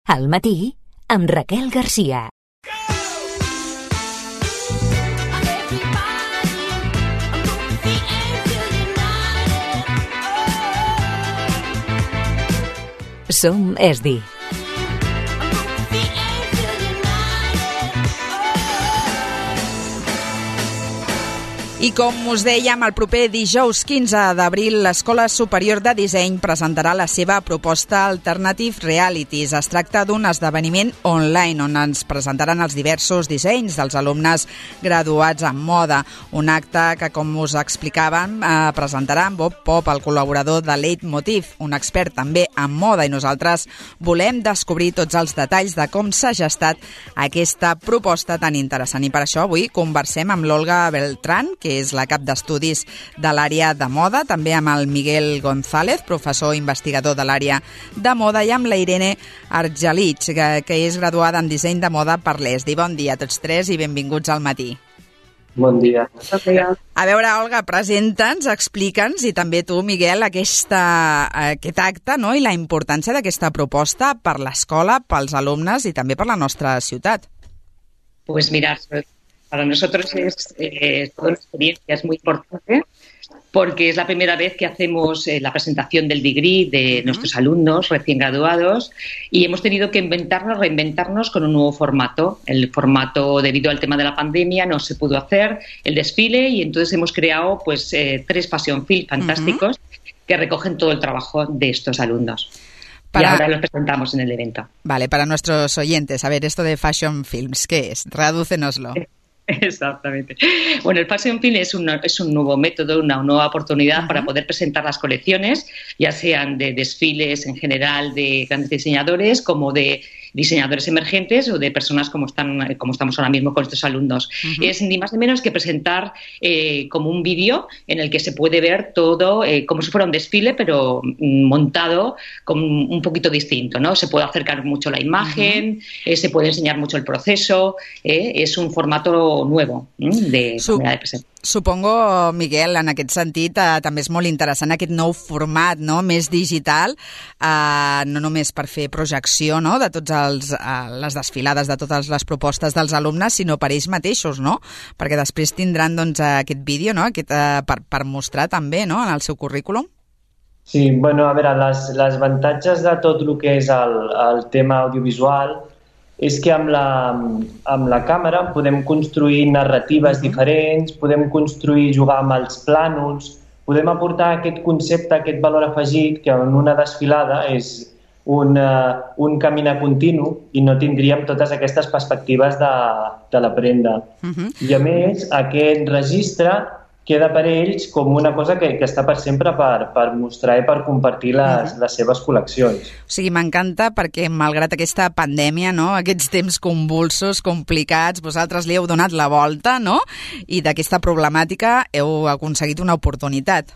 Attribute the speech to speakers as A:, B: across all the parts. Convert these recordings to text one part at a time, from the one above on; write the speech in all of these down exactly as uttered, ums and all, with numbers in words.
A: Al matí, amb Raquel Garcia. Som Esdi.
B: I com us dèiem, el proper dijous quinze d'abril, l'Escola Superior de Disseny presentarà la seva proposta Alternative Realities. Es tracta d'un esdeveniment online on ens presentaran els diversos dissenys dels alumnes graduats en moda. Un acte que, com us explicàvem, eh, presentarà en Bob Pop, el col·laborador de Leitmotiv, un expert també en moda, i nosaltres volem descobrir tots els detalls de com s'ha gestat aquesta proposta tan interessant. I per això avui conversem amb l'Olga Beltrán, que és la cap d'estudis de l'àrea de moda, també amb el Miguel González, professor investigador de l'àrea de moda, i amb la Irene Argelich, que, que és graduada en disseny de moda per l'Esdi. Bon dia a tots tres i benvinguts al matí.
C: Bon dia.
B: A veure, Olga, presenta'ns, explica'ns, i també tu, Miguel, aquesta, aquest acte, no?, i la importància d'aquesta proposta per l'escola, pels alumnes i també per la nostra ciutat.
D: Pues mira, para nosotros es eh, toda una experiencia, es muy importante porque es la primera vez que hacemos eh, la presentación del degree de uh-huh. nuestros alumnos recién graduados, y hemos tenido que inventarnos, reinventarnos con un nuevo formato. El formato, debido al tema de la pandemia, no se pudo hacer el desfile, y entonces hemos creado pues eh, tres fashion film fantásticos uh-huh. que recogen todo el trabajo de estos alumnos. Para... Y ahora los presentamos en el evento.
B: Vale, para nuestros oyentes, a ver, esto de fashion films, ¿qué es? Tradúcenoslo.
D: Exactamente. Bueno, el Fashion Film es un, es un nuevo método, una nueva oportunidad uh-huh. para poder presentar las colecciones, ya sean de desfiles en general de grandes diseñadores, como de diseñadores emergentes o de personas como están como estamos ahora mismo con estos alumnos. Uh-huh. Es ni más ni menos que presentar eh, como un vídeo en el que se puede ver todo eh, como si fuera un desfile, pero montado con un poquito distinto, ¿no? Se puede acercar mucho la imagen, uh-huh. eh, se puede enseñar mucho el proceso, eh, es un formato nuevo eh, de
B: Su-
D: manera de presentar.
B: Supongo, Miguel, en aquest sentit eh, també és molt interessant aquest nou format, no?, més digital, eh, no només per fer projecció, no?, de tots els, eh, les desfilades de totes les propostes dels alumnes, sinó per ells mateixos, no?, perquè després tindran doncs, aquest vídeo, no?, aquest, eh, per, per mostrar també, no?, en el seu currículum.
C: Sí, bueno, a veure, les, les avantatges de tot el que és el, el tema audiovisual és que amb la, amb la càmera podem construir narratives uh-huh. diferents, podem construir, jugar amb els plànols, podem aportar aquest concepte, aquest valor afegit, que en una desfilada és un, uh, un caminar continu i no tindríem totes aquestes perspectives de, de la prenda. Uh-huh. I a més, aquest registre queda per ells com una cosa que, que està per sempre per, per mostrar i per compartir les, les seves col·leccions.
B: O sigui, m'encanta perquè, malgrat aquesta pandèmia, no?, aquests temps convulsos, complicats, vosaltres li heu donat la volta, no?, i d'aquesta problemàtica heu aconseguit una oportunitat.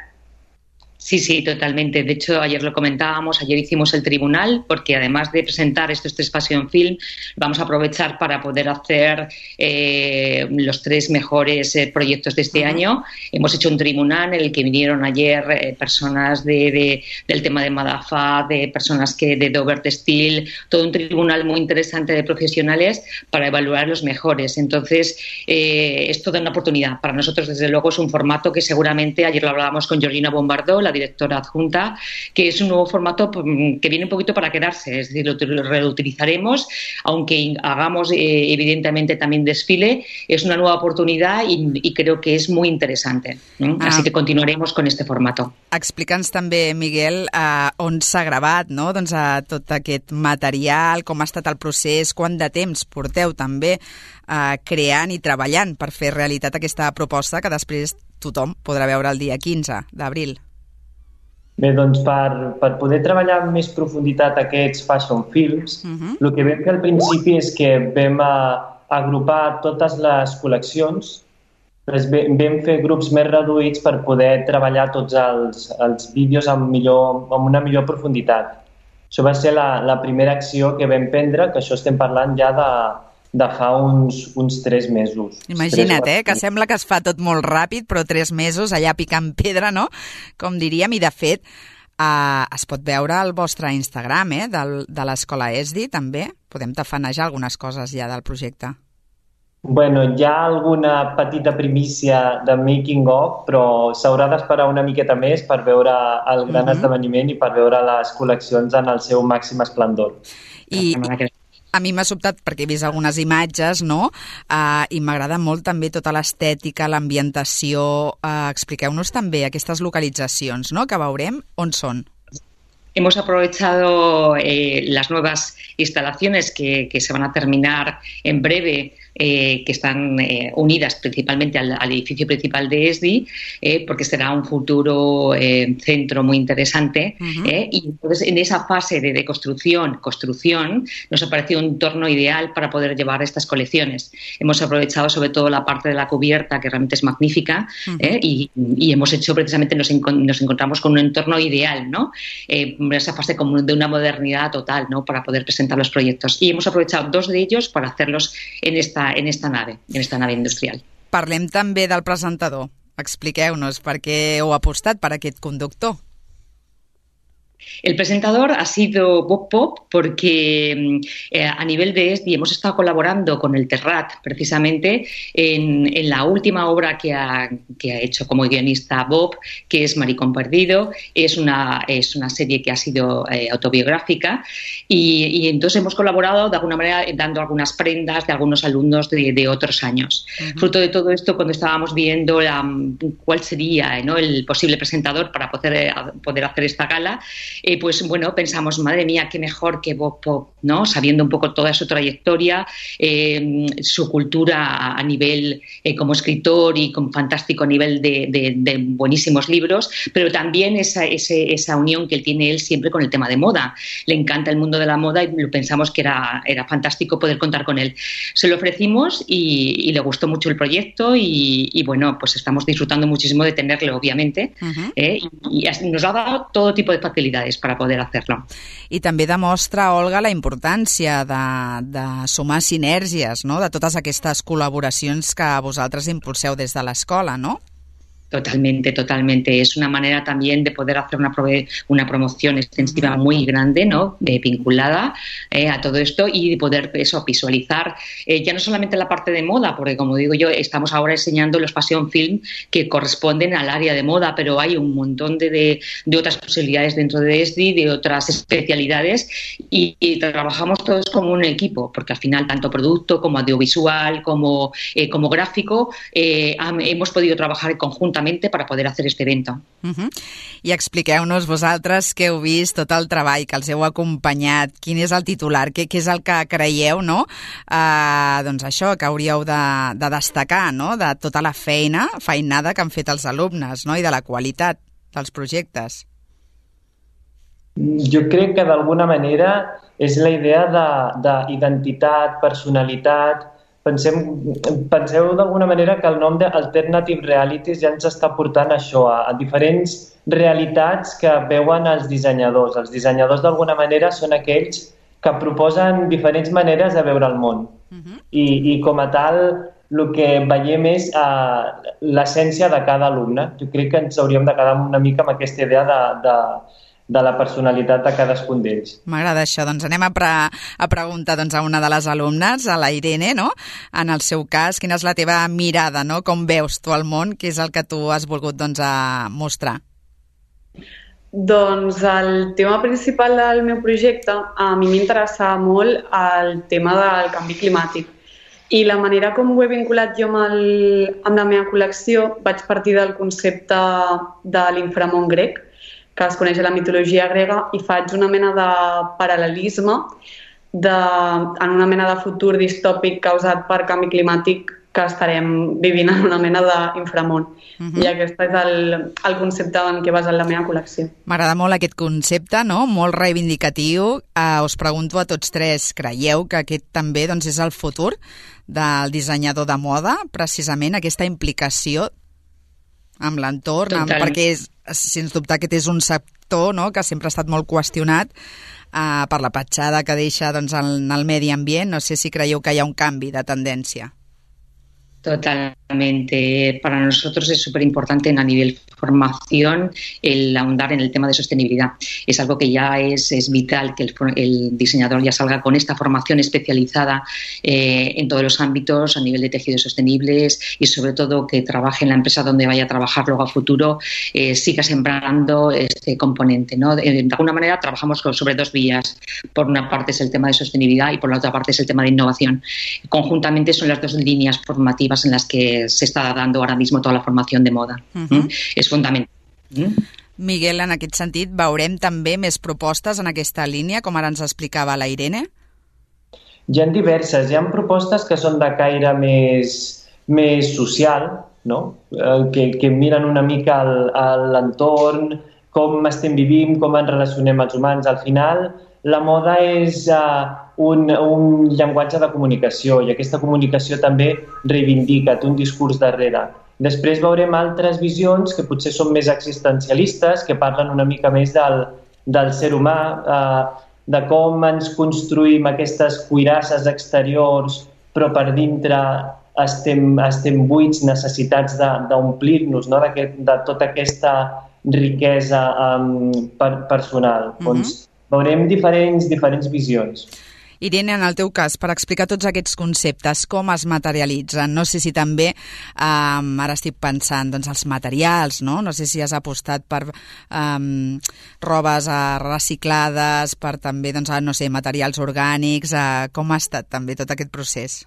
D: Sí, sí, totalmente. De hecho, ayer lo comentábamos, ayer hicimos el tribunal, porque además de presentar estos tres Fashion Film, vamos a aprovechar para poder hacer eh, los tres mejores eh, proyectos de este uh-huh. año. Hemos hecho un tribunal en el que vinieron ayer eh, personas de, de, del tema de Madafa, de personas que de Dover Textil, todo un tribunal muy interesante de profesionales para evaluar los mejores. Entonces, eh, es toda una oportunidad. Para nosotros, desde luego, es un formato que seguramente, ayer lo hablábamos con Georgina Bombardó, la directora adjunta, que es un nuevo formato que viene un poquito para quedarse, es decir, lo reutilizaremos, aunque hagamos eh, evidentemente también desfile, es una nueva oportunidad y, y creo que es muy interesante, ¿no? Ah. Así que continuaremos con este formato.
B: Explica'ns també, Miguel, eh, on s'ha gravat, no?, doncs, eh, tot aquest material, com ha estat el procés, quant de temps porteu també eh, creant i treballant per fer realitat aquesta proposta que després tothom podrà veure el dia quinze d'abril.
C: Bé, doncs per, per poder treballar amb més profunditat aquests fashion films, uh-huh. el que vam fer al principi és que vam a, agrupar totes les col·leccions, vam fer grups més reduïts per poder treballar tots els, els vídeos amb, millor, amb una millor profunditat. Això va ser la, la primera acció que vam prendre, que això estem parlant ja de, de fa uns, uns tres mesos.
B: Imagina't, tres, eh, que sembla que es fa tot molt ràpid, però tres mesos allà picant pedra, no?, com diríem, i de fet, Uh, es pot veure al vostre Instagram, eh, del, de l'Escola ESDI, també. Podem tafanejar algunes coses ja del projecte.
C: Bueno, hi ha alguna petita primícia de making of, però s'haurà d'esperar una miqueta més per veure el gran uh-huh. esdeveniment i per veure les col·leccions en el seu màxim esplendor.
B: I, i a mi m'ha sobtat perquè he vist algunes imatges, no? Uh, I m'agrada molt també tota l'estètica, l'ambientació. Uh, expliqueu-nos també aquestes localitzacions, no?, que veurem, on són.
D: Hemos aprovechado eh, las nuevas instalaciones que, que se van a terminar en breve, eh, que están eh, unidas principalmente al, al edificio principal de ESDI, eh, porque será un futuro eh, centro muy interesante. Uh-huh. eh, y entonces en esa fase de, de construcción, construcción, nos ha parecido un entorno ideal para poder llevar estas colecciones. Hemos aprovechado sobre todo la parte de la cubierta, que realmente es magnífica, uh-huh. eh, y, y hemos hecho precisamente, nos, encon- nos encontramos con un entorno ideal, ¿no? Eh, esa fase como de una modernidad total, ¿no?, para poder presentar los proyectos. Y hemos aprovechado dos de ellos para hacerlos en esta, en esta nave, en esta nave industrial.
B: Parlem també del presentador. Expliqueu-nos per què heu apostat per aquest conductor.
D: El presentador ha sido Bob Pop porque eh, a nivel de ESDI hemos estado colaborando con el Terrat precisamente en, en la última obra que ha, que ha hecho como guionista Bob, que es Maricón Perdido. Es una, es una serie que ha sido eh, autobiográfica y, y entonces hemos colaborado de alguna manera dando algunas prendas de algunos alumnos de, de otros años. Uh-huh. Fruto de todo esto, cuando estábamos viendo la, cuál sería, ¿no?, el posible presentador para poder, poder hacer esta gala, Eh, pues bueno, pensamos, madre mía, qué mejor que Bob Pop, ¿no? Sabiendo un poco toda su trayectoria, eh, su cultura a nivel eh, como escritor y como fantástico a nivel de, de, de buenísimos libros, pero también esa, ese, esa unión que él tiene él siempre con el tema de moda. Le encanta el mundo de la moda y pensamos que era, era fantástico poder contar con él. Se lo ofrecimos y, y le gustó mucho el proyecto y, y bueno, pues estamos disfrutando muchísimo de tenerle, obviamente, uh-huh. eh, y, y nos ha dado todo tipo de facilidades para poder hacerlo.
B: I també demostra, Olga, la importància de, de sumar sinergies, no?, de totes aquestes col·laboracions que vosaltres impulseu des de l'escola, no?
D: Totalmente, totalmente. Es una manera también de poder hacer una, prove- una promoción extensiva muy grande, ¿no?, de, vinculada eh, a todo esto y de poder eso visualizar eh, ya no solamente la parte de moda, porque como digo yo, estamos ahora enseñando los fashion film que corresponden al área de moda, pero hay un montón de, de, de otras posibilidades dentro de ESDI, de otras especialidades y, y trabajamos todos como un equipo, porque al final tanto producto como audiovisual, como, eh, como gráfico, eh, hemos podido trabajar en conjunto para poder hacer este evento.
B: Uh-huh. I expliqueu-nos vosaltres que heu vist tot el treball, que els heu acompanyat, quin és el titular, què, què és el que creieu, no? Uh, doncs això, que hauríeu de, de destacar, no?, de tota la feina, feinada que han fet els alumnes, no?, i de la qualitat dels projectes.
C: Jo crec que d'alguna manera és la idea d'identitat, personalitat. Pensem, penseu d'alguna manera que el nom d'Alternative Realities ja ens està portant això, a, a diferents realitats que veuen els dissenyadors. Els dissenyadors d'alguna manera són aquells que proposen diferents maneres de veure el món. Uh-huh. I, I com a tal, el que veiem és uh, l'essència de cada alumne. Jo crec que ens hauríem de quedar una mica amb aquesta idea de... de de la personalitat de cadascun d'ells.
B: M'agrada això. Doncs anem a, pre a preguntar doncs, a una de les alumnes, a la Irene, no?, en el seu cas, quina és la teva mirada, no?, com veus tu el món, què és el que tu has volgut doncs, a mostrar?
E: Doncs el tema principal del meu projecte, a mi m'interessa molt el tema del canvi climàtic. I la manera com ho he vinculat jo amb, el, amb la meva col·lecció, vaig partir del concepte de l'inframón grec, que es coneix a la mitologia grega, i faig una mena de paral·lelisme de, en una mena de futur distòpic causat per canvi climàtic que estarem vivint en una mena d'inframón. Uh-huh. I aquest és el, el concepte en què basa la meva col·lecció.
B: M'agrada molt aquest concepte, no?, molt reivindicatiu. Uh, us pregunto a tots tres, creieu que aquest també doncs, és el futur del dissenyador de moda, precisament aquesta implicació amb l'entorn, amb, perquè és, sens dubte aquest és un sector, no?, que sempre ha estat molt qüestionat uh, per la petjada que deixa doncs, en el medi ambient. No sé si creieu que hi ha un canvi de tendència.
D: Total. Totalmente. Para nosotros es súper importante a nivel formación el ahondar en el tema de sostenibilidad. Es algo que ya es, es vital que el, el diseñador ya salga con esta formación especializada eh, en todos los ámbitos a nivel de tejidos sostenibles y sobre todo que trabaje en la empresa donde vaya a trabajar luego a futuro, eh, siga sembrando este componente, ¿no? De, de alguna manera trabajamos sobre dos vías. Por una parte es el tema de sostenibilidad y por la otra parte es el tema de innovación. Conjuntamente son las dos líneas formativas en las que se està dando ara mismo tota la formació de moda. Uh-huh. Mm? És fundamental. Mm?
B: Miguel, en aquest sentit, veurem també més propostes en aquesta línia, com ara ens explicava la Irene?
C: Hi ha diverses. Hi ha propostes que són de caire més, més social, no? que, que miren una mica l'entorn, com estem vivint, com ens relacionem els humans. Al final, la moda és uh, un, un llenguatge de comunicació i aquesta comunicació també reivindica, té un discurs darrere. Després veurem altres visions que potser són més existencialistes, que parlen una mica més del, del ser humà, uh, de com ens construïm aquestes cuirasses exteriors, però per dintre estem, estem buits, necessitats d'omplir-nos, no? de, de tota aquesta riquesa um, per, personal. Mm-hmm. Doncs veurem diferents, diferents visions.
B: Irene, en el teu cas, per explicar tots aquests conceptes, com es materialitzen? No sé si també, um, ara estic pensant, doncs els materials, no? No sé si has apostat per um, robes uh, reciclades, per també, doncs, no sé, materials orgànics, uh, com ha estat també tot aquest procés?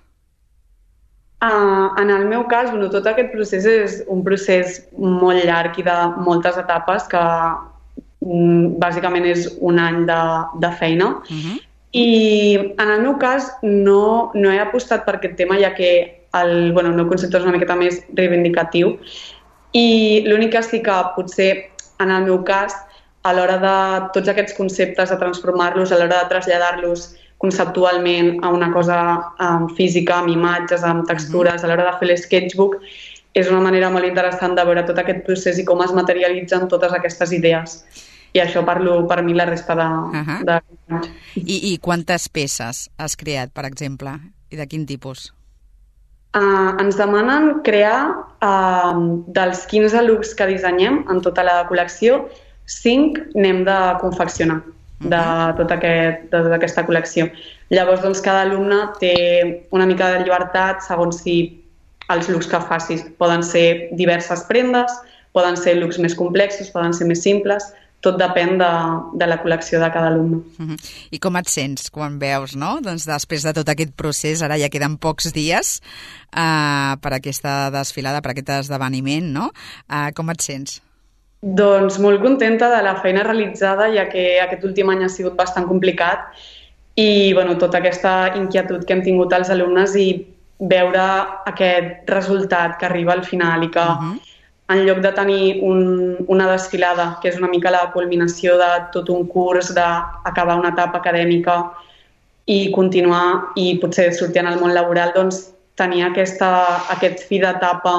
E: Uh, en el meu cas, bueno, tot aquest procés és un procés molt llarg i de moltes etapes que um, bàsicament és un any de, de feina. Uh-huh. I en el meu cas no, no he apostat per aquest tema, ja que el, bueno, el meu concepte és una miqueta més reivindicatiu i l'únic que sí que potser en el meu cas a l'hora de tots aquests conceptes, de transformar-los, a l'hora de traslladar-los conceptualment a una cosa um, física, amb imatges, amb textures, a l'hora de fer l'sketchbook, és una manera molt interessant de veure tot aquest procés i com es materialitzen totes aquestes idees. I això parlo per mi la resta de... Uh-huh. de...
B: I, I quantes peces has creat, per exemple? I de quin tipus?
E: Uh, ens demanen crear uh, dels quinze looks que dissenyem en tota la col·lecció, cinc n'hem de confeccionar de, uh-huh. tot aquest, de tota aquesta col·lecció. Llavors, doncs, cada alumne té una mica de llibertat segons si els looks que facis poden ser diverses prendes, poden ser looks més complexos, poden ser més simples. Tot depèn de, de la col·lecció de cada alumne.
B: Uh-huh. I com et sents quan veus, no? Doncs després de tot aquest procés, ara ja queden pocs dies uh, per aquesta desfilada, per aquest esdeveniment, no? Uh, com et sents?
E: Doncs molt contenta de la feina realitzada, ja que aquest últim any ha sigut bastant complicat i bueno, tota aquesta inquietud que hem tingut els alumnes i veure aquest resultat que arriba al final i que uh-huh. en lloc de tenir un, una desfilada, que és una mica la culminació de tot un curs, d'acabar una etapa acadèmica i continuar i potser sortir en el món laboral, doncs tenir aquesta, aquest fi d'etapa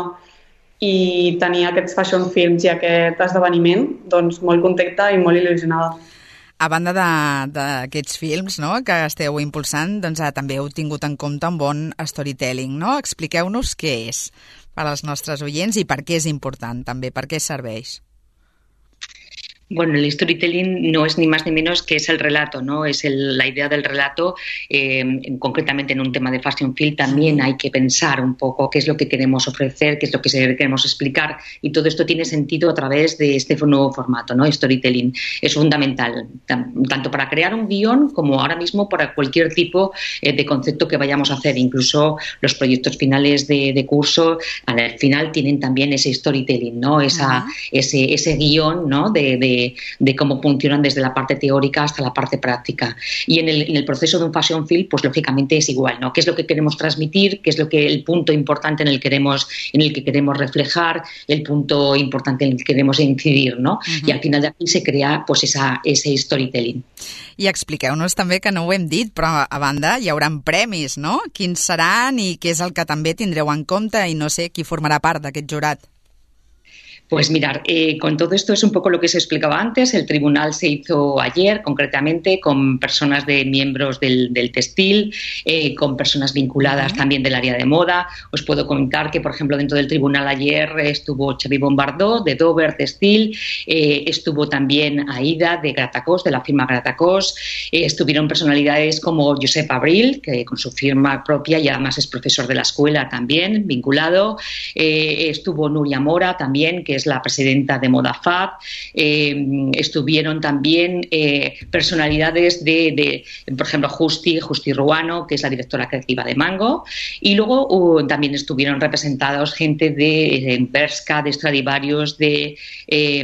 E: i tenir aquests fashion films i aquest esdeveniment, doncs molt contenta i molt il·lusionada.
B: A banda d'aquests films, no?, que esteu impulsant, doncs també heu tingut en compte un bon storytelling, no? Expliqueu-nos què és per als nostres oients i per què és important també, per què serveix.
D: Bueno, el storytelling no es ni más ni menos que es el relato, ¿no? Es el, la idea del relato, eh, concretamente en un tema de fashion film también hay que pensar un poco qué es lo que queremos ofrecer, qué es lo que queremos explicar y todo esto tiene sentido a través de este nuevo formato, ¿no? Storytelling es fundamental, tanto para crear un guión como ahora mismo para cualquier tipo eh, de concepto que vayamos a hacer, incluso los proyectos finales de, de curso, al final tienen también ese storytelling, ¿no? Esa, uh-huh. ese, ese guión, ¿no? de, de de cómo funcionan desde la parte teórica hasta la parte práctica. Y en el, en el proceso de un fashion film, pues lógicamente es igual, ¿no? ¿Qué es lo que queremos transmitir? ¿Qué es lo que el punto importante en el, queremos, en el que queremos reflejar? El punto importante en el que queremos incidir, ¿no? Uh-huh. Y al final de aquí se crea pues esa, ese storytelling.
B: I expliqueu-nos també, que no ho hem dit, però a banda hi haurà premis, no? Quins seran i què és el que també tindreu en compte i no sé qui formarà part d'aquest jurat?
D: Pues mirar, eh, con todo esto es un poco lo que se explicaba antes. El tribunal se hizo ayer, concretamente, con personas de miembros del, del textil, eh, con personas vinculadas uh-huh. también del área de moda. Os puedo comentar que, por ejemplo, dentro del tribunal ayer estuvo Xavi Bombardó, de Dover Textil, eh, estuvo también Aida, de Gratacós, de la firma Gratacós, eh, estuvieron personalidades como Josep Abril, que con su firma propia y además es profesor de la escuela también, vinculado, eh, estuvo Nuria Mora también, que es la presidenta de Modafab, eh, estuvieron también eh, personalidades de, de, por ejemplo, Justi, Justi Ruano, que es la directora creativa de Mango, y luego uh, también estuvieron representados gente de eh, Bershka, de Stradivarius, de, eh,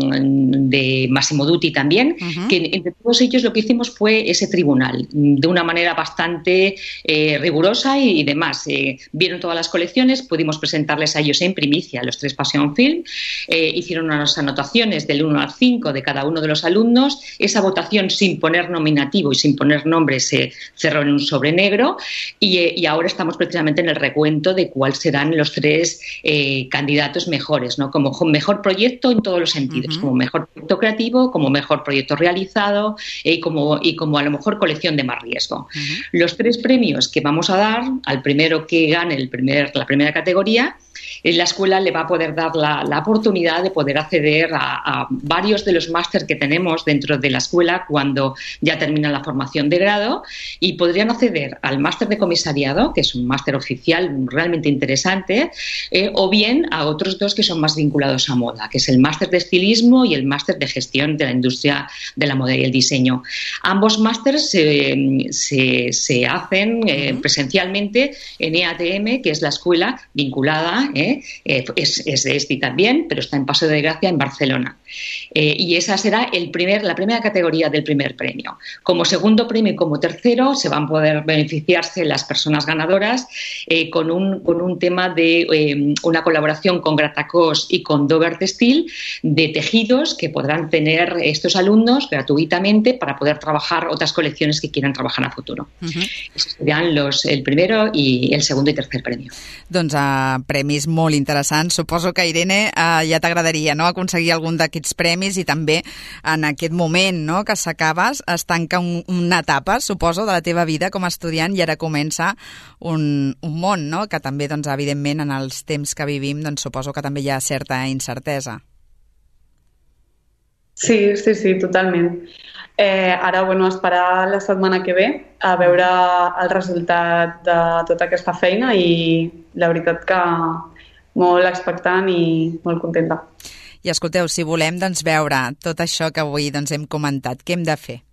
D: de Massimo Dutti también, uh-huh. que entre todos ellos lo que hicimos fue ese tribunal, de una manera bastante eh, rigurosa y, y demás. Eh, vieron todas las colecciones, pudimos presentarles a ellos en primicia los tres Passion Film. Eh, hicieron unas anotaciones del uno al cinco de cada uno de los alumnos. Esa votación sin poner nominativo y sin poner nombre se cerró en un sobre negro y, eh, y ahora estamos precisamente en el recuento de cuáles serán los tres eh, candidatos mejores, ¿no? Como mejor proyecto en todos los sentidos, uh-huh. como mejor proyecto creativo, como mejor proyecto realizado eh, como, y como a lo mejor colección de más riesgo. Uh-huh. Los tres premios que vamos a dar al primero que gane el primer, la primera categoría, la escuela le va a poder dar la, la oportunidad de poder acceder a, a varios de los máster que tenemos dentro de la escuela cuando ya termina la formación de grado, y podrían acceder al máster de comisariado, que es un máster oficial realmente interesante, eh, o bien a otros dos que son más vinculados a moda, que es el máster de estilismo y el máster de gestión de la industria de la moda y el diseño. Ambos másters se, se, se hacen eh, uh-huh. presencialmente en E A T M, que es la escuela vinculada, eh, eh, es, es de ESTI también, pero está en Paseo de Gracia, en Barcelona. Eh, y esa será el primer, la primera categoría del primer premio. Como segundo premio y como tercero se van a poder beneficiarse las personas ganadoras eh, con, un, con un tema de eh, una colaboración con Gratacós y con Dover Textil de tejidos que podrán tener estos alumnos gratuitamente para poder trabajar otras colecciones que quieran trabajar a futuro. Uh-huh. Esos serían los, el primero y el segundo y tercer premio.
B: Doncs uh, premis molt interessants. Suposo que, Irene, uh, ja t'agradaria, no?, aconseguir algun d'aquests premis, i també en aquest moment, no?, que s'acabes, es tanca un, una etapa, suposo, de la teva vida com a estudiant i ara comença un, un món, no?, que també, doncs, evidentment, en els temps que vivim, doncs, suposo que també hi ha certa incertesa.
E: Sí, sí, sí, totalment. Eh, ara, bueno, esperar la setmana que ve a veure el resultat de tota aquesta feina, i la veritat que molt expectant i molt contenta.
B: I escolteu, si volem, doncs, veure tot això que avui, doncs, hem comentat, què hem de fer?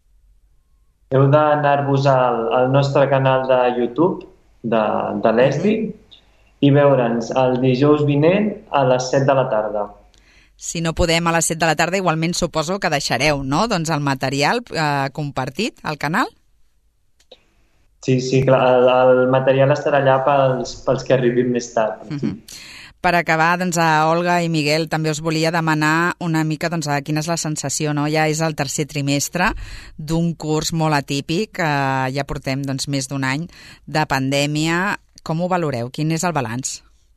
C: Heu d'anar-vos al, al nostre canal de YouTube de, de l'ESDI i veure'ns el dijous vinent a les set de la tarda.
B: Si no podem a les set de la tarda, igualment suposo que deixareu, no?, doncs el material eh, compartit al canal?
C: Sí, sí, clar, el, el material estarà allà pels, pels que arribin més tard.
B: Uh-huh. Per acabar, doncs, a Olga i Miguel també us volia demanar una mica, doncs, a quina és la sensació, no? Ja és el tercer trimestre d'un curs molt atípic, eh, ja portem, doncs, més d'un any de pandèmia. Com ho valoreu? Quin és el balanç?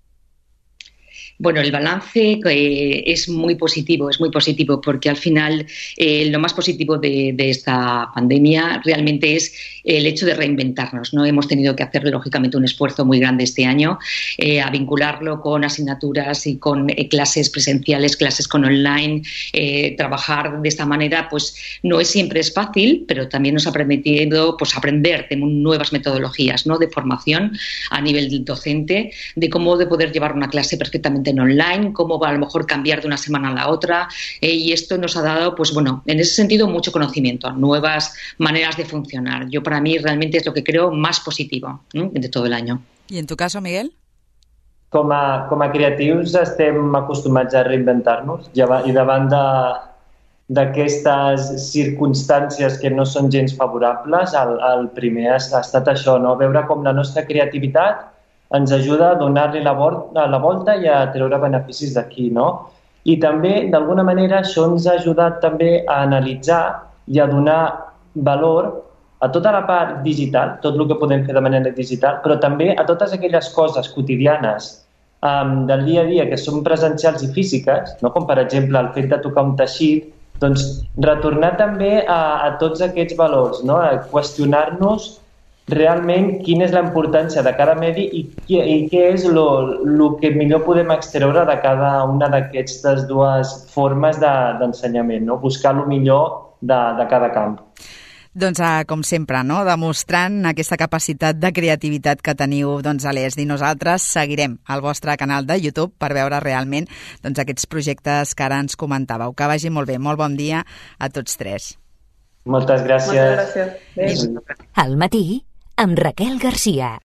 D: Bueno, el balance eh, es muy positivo, es muy positivo porque al final eh, lo más positivo de, de esta pandemia realmente es el hecho de reinventarnos, ¿no? Hemos tenido que hacer, lógicamente, un esfuerzo muy grande este año eh, a vincularlo con asignaturas y con eh, clases presenciales, clases con online. Eh, trabajar de esta manera pues no es siempre es fácil, pero también nos ha permitido pues aprender de nuevas metodologías, ¿no?, de formación a nivel docente, de cómo de poder llevar una clase perfectamente en online, cómo va a lo mejor cambiar de una semana a la otra, eh, y esto nos ha dado, pues bueno, en ese sentido mucho conocimiento, nuevas maneras de funcionar. Yo para mí realmente es lo que creo más positivo, ¿no?, de todo el año.
B: ¿Y en tu caso, Miguel?
C: Com a, com a creatius estem acostumats a reinventar-nos i davant de, d'aquestes circumstàncies que no són gens favorables, el, el primer ha, ha estat això, no?, veure com la nostra creativitat ens ajuda a donar-li la, la volta i a treure beneficis d'aquí, no? I també, d'alguna manera, això ens ha ajudat també a analitzar i a donar valor a tota la part digital, tot el que podem fer de manera digital, però també a totes aquelles coses quotidianes um, del dia a dia que són presencials i físiques, no? Com per exemple el fet de tocar un teixit, doncs retornar també a, a tots aquests valors, no? A qüestionar-nos realment quina és la importància de cada medi i, i què és el que millor podem extreure de cada una d'aquestes dues formes d'ensenyament, no? Buscar el millor de, de cada camp.
B: Doncs, eh, com sempre, no? Demostrant aquesta capacitat de creativitat que teniu doncs, a l'E S D I. Nosaltres seguirem el vostre canal de YouTube per veure realment doncs, aquests projectes que ara ens comentàveu. Que vagi molt bé. Molt bon dia a tots tres.
C: Moltes gràcies.
E: Moltes gràcies.
A: Al matí, amb Raquel Garcia.